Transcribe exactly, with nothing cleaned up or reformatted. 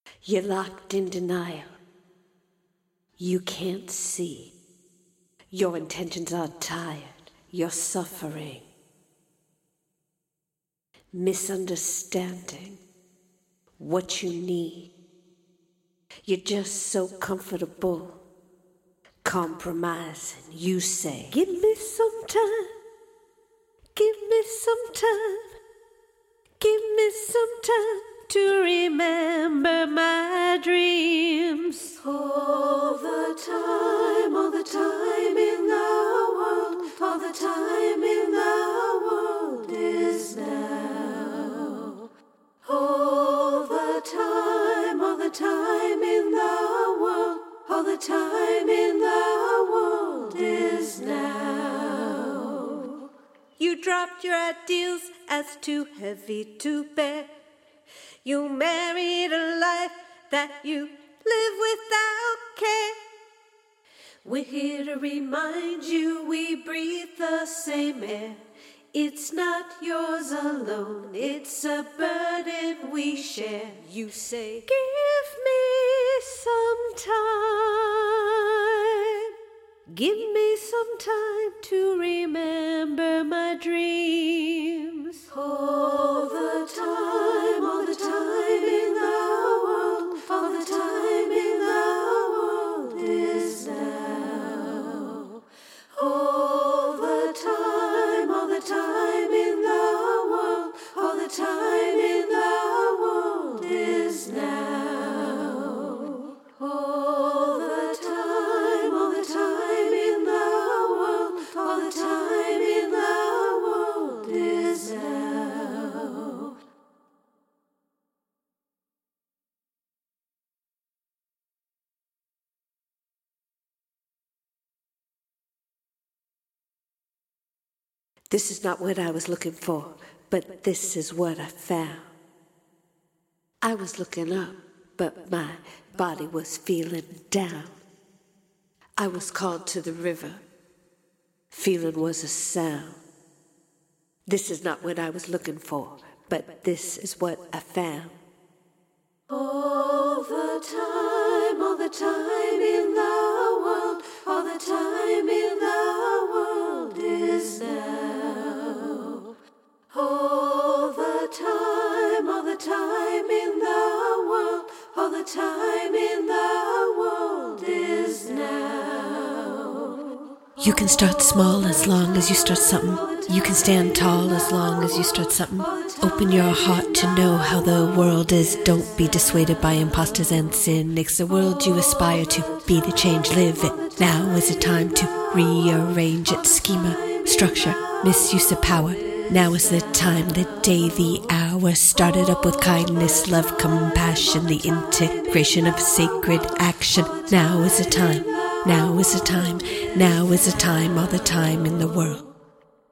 You're locked in denial. You can't see. Your intentions are tired. You're suffering. Misunderstanding what you need. You're just so comfortable. Compromising. You say, give me some time. Give me some time. Give me some time to remember my dreams. All the time, all the time in the world, all the time in the world is now. All the time, all the time in the world, all the time in the world is now. You dropped your ideals as too heavy to bear. You married a life that you live without care. We're here to remind you we breathe the same air. It's not yours alone, it's a burden we share. You say, give me some time. Give me some time to remember my dreams. All the time, all the time in the world, all the time in the world is now. All the time, all the time in the world, all the time in the world is now. All the time, all the time in the world, all the time in the world is now. This is not what I was looking for, but this is what I found. I was looking up, but my body was feeling down. I was called to the river. Feeling was a sound. This is not what I was looking for, but this is what I found. All the time, all the time in the world, all the time in the world is now. All the time, all the time in the world, all the time in the world is now. You can start small as long as you start something. You can stand tall as long as you start something. Open your heart to know how the world is. Don't be dissuaded by imposters and cynics. The world you aspire to, be the change, live it. Now is the time to rearrange its schema, structure, misuse of power. Now is the time, the day, the hour. Started up with kindness, love, compassion, the integration of sacred action. Now is the time, now is the time, now is the time, all the time in the world.